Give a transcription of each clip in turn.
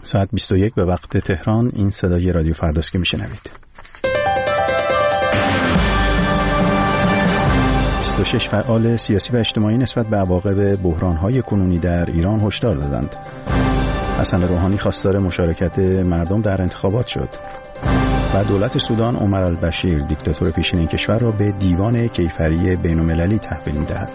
ساعت 21 به وقت تهران. این صدای رادیو فرداست که میشنوید. 26 فعال سیاسی و اجتماعی نسبت به عواقب بحران‌های کنونی در ایران هشدار دادند. حسن روحانی خواستار مشارکت مردم در انتخابات شد و دولت سودان عمر البشیر دیکتاتور پیشین این کشور را به دیوان کیفری بین‌المللی تحویل می‌دهد.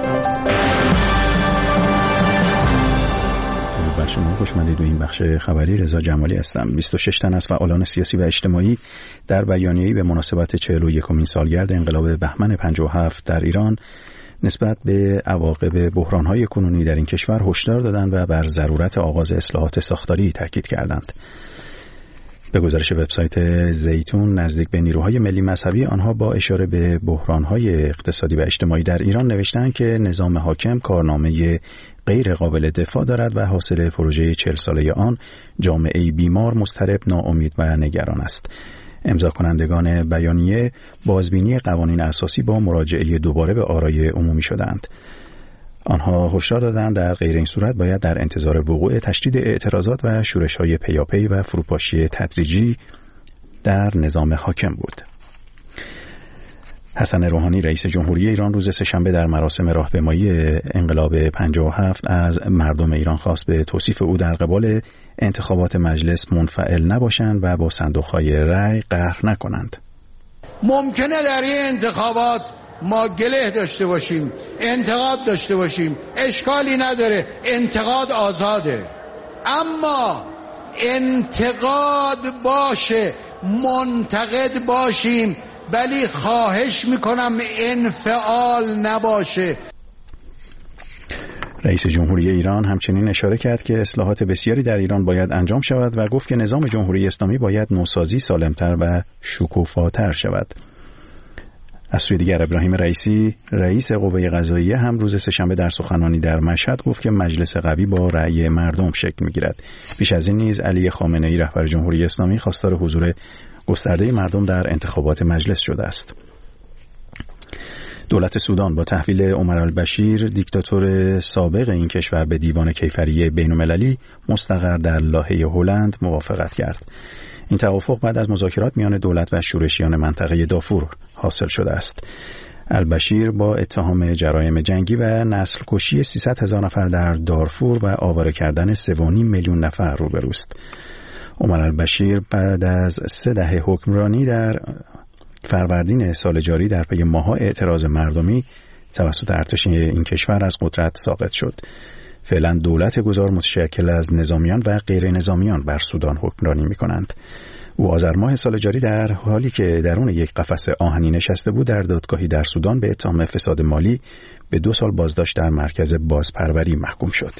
بر شما خوش آمدید. این بخش خبری رضا جمالی هستم. 26 تن از فعالان سیاسی و اجتماعی در بیانیه‌ای به مناسبت 41مین سالگرد انقلاب بهمن 57 در ایران نسبت به عواقب بحران‌های کنونی در این کشور هشدار دادند و بر ضرورت آغاز اصلاحات ساختاری تاکید کردند. به گزارش وبسایت زیتون، نزدیک به نیروهای ملی مذهبی آنها با اشاره به بحران‌های اقتصادی و اجتماعی در ایران نوشتند که نظام حاکم کارنامه غیر قابل دفاع دارد و حاصل پروژه 40 ساله آن جامعه‌ای بیمار، مضطرب، ناامید و نگران است. امضا کنندگان بیانیه بازبینی قوانین اساسی با مراجعه دوباره به آرای عمومی شدند. آنها هشدار دادند در غیر این صورت باید در انتظار وقوع تشدید اعتراضات و شورش‌های پیاپی و فروپاشی تدریجی در نظام حاکم بود. حسن روحانی رئیس جمهوری ایران روز سه‌شنبه در مراسم راهپیمایی انقلاب 57 از مردم ایران خواست به توصیف او در قبال انتخابات مجلس منفعل نباشند و با صندوق‌های رأی قهر نکنند. ممکنه در این انتخابات ما گله داشته باشیم، انتقاد داشته باشیم، اشکالی نداره، انتقاد آزاده، اما انتقاد باشه، منتقد باشیم، ولی خواهش میکنم انفعال نباشه. رئیس جمهوری ایران همچنین اشاره کرد که اصلاحات بسیاری در ایران باید انجام شود و گفت که نظام جمهوری اسلامی باید نوسازی، سالمتر و شکوفاتر شود. از سوی دیگر ابراهیم رئیسی رئیس قوه قضاییه هم روز سه‌شنبه در سخنرانی در مشهد گفت که مجلس قوی با رأی مردم شکل می‌گیرد. پیش از این نیز علی خامنه‌ای رهبر جمهوری اسلامی خواستار حضور گسترده مردم در انتخابات مجلس شده است. دولت سودان با تحویل عمر البشیر دیکتاتور سابق این کشور به دیوان کیفری بین‌المللی مستقر در لاهه هلند موافقت کرد. این توافق بعد از مذاکرات میان دولت و شورشیان منطقه دارفور حاصل شده است. البشیر با اتهام جرایم جنگی و نسل کشی 300,000 نفر در دارفور و آواره کردن 3.5 میلیون نفر روبروست. عمر البشیر بعد از 3 دهه حکمرانی در فروردین سال جاری در پی ماه‌ها اعتراض مردمی توسط ارتش این کشور از قدرت ساقط شد. فعلا دولت گذار متشکل از نظامیان و غیر نظامیان بر سودان حکمرانی می‌کنند. او آذر ماه سال جاری در حالی که درون یک قفس آهنی نشسته بود در دادگاهی در سودان به اتهام فساد مالی به 2 سال بازداشت در مرکز بازپروری محکوم شد.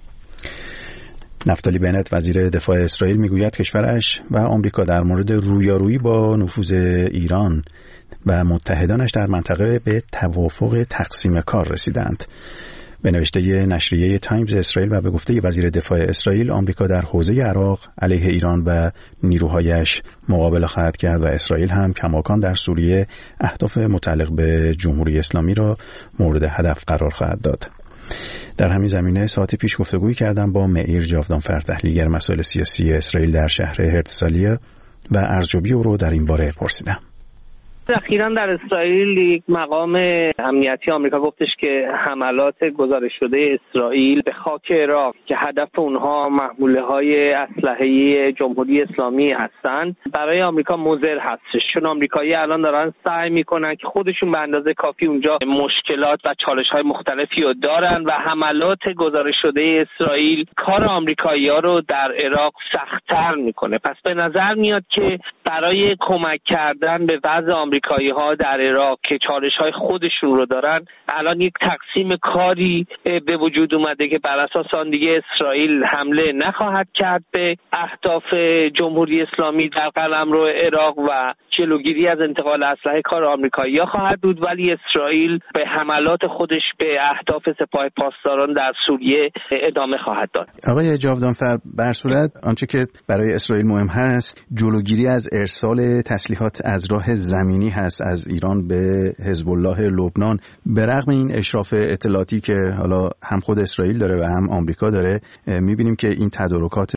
نفتالی بنت وزیر دفاع اسرائیل میگوید کشورش و آمریکا در مورد رویارویی با نفوذ ایران و متحدانش در منطقه به توافق تقسیم کار رسیدند. به نوشته نشریه تایمز اسرائیل و به گفته وزیر دفاع اسرائیل، آمریکا در حوزه عراق علیه ایران و نیروهایش مقابله خواهد کرد و اسرائیل هم کماکان در سوریه اهداف متعلق به جمهوری اسلامی را مورد هدف قرار خواهد داد. در همین زمینه ساعتی پیش گفتگویی کردم با معیر جاودانفر، تحلیلگر مسائل سیاسی اسرائیل در شهر هرتزالیا و ارزیابی او را در این باره پرسیدم. اخیراً در اسرائیل یک مقام امنیتی آمریکا گفتش که حملات گزارش شده اسرائیل به خاک عراق که هدف اونها محموله‌های اسلحه‌ای جمهوری اسلامی هستند برای آمریکا مضر هستش، چون آمریکایی‌ها الان دارن سعی میکنن که خودشون به اندازه کافی اونجا مشکلات و چالش‌های مختلفی رو دارن و حملات گزارش شده اسرائیل کار آمریکایی‌ها رو در عراق سخت‌تر میکنه. پس به نظر میاد که برای کمک کردن به وضع آمریکایی‌ها در عراق که چالش‌های خودشون رو دارن، الان یک تقسیم کاری به وجود اومده که بر اساس آن دیگه اسرائیل حمله نخواهد کرد به اهداف جمهوری اسلامی در قلمرو عراق و جلوگیری از انتقال اسلحه کار آمریکایی‌ها خواهد بود، ولی اسرائیل به حملات خودش به اهداف سپاه پاسداران در سوریه ادامه خواهد داد. آقای جاودانفر، بر صورت آنچه که برای اسرائیل مهم هست جلوگیری از ارسال تسلیحات از راه زمینی هست از ایران به حزب الله لبنان. به رغم این اشراف اطلاعاتی که حالا هم خود اسرائیل داره و هم آمریکا داره، می‌بینیم که این تدارکات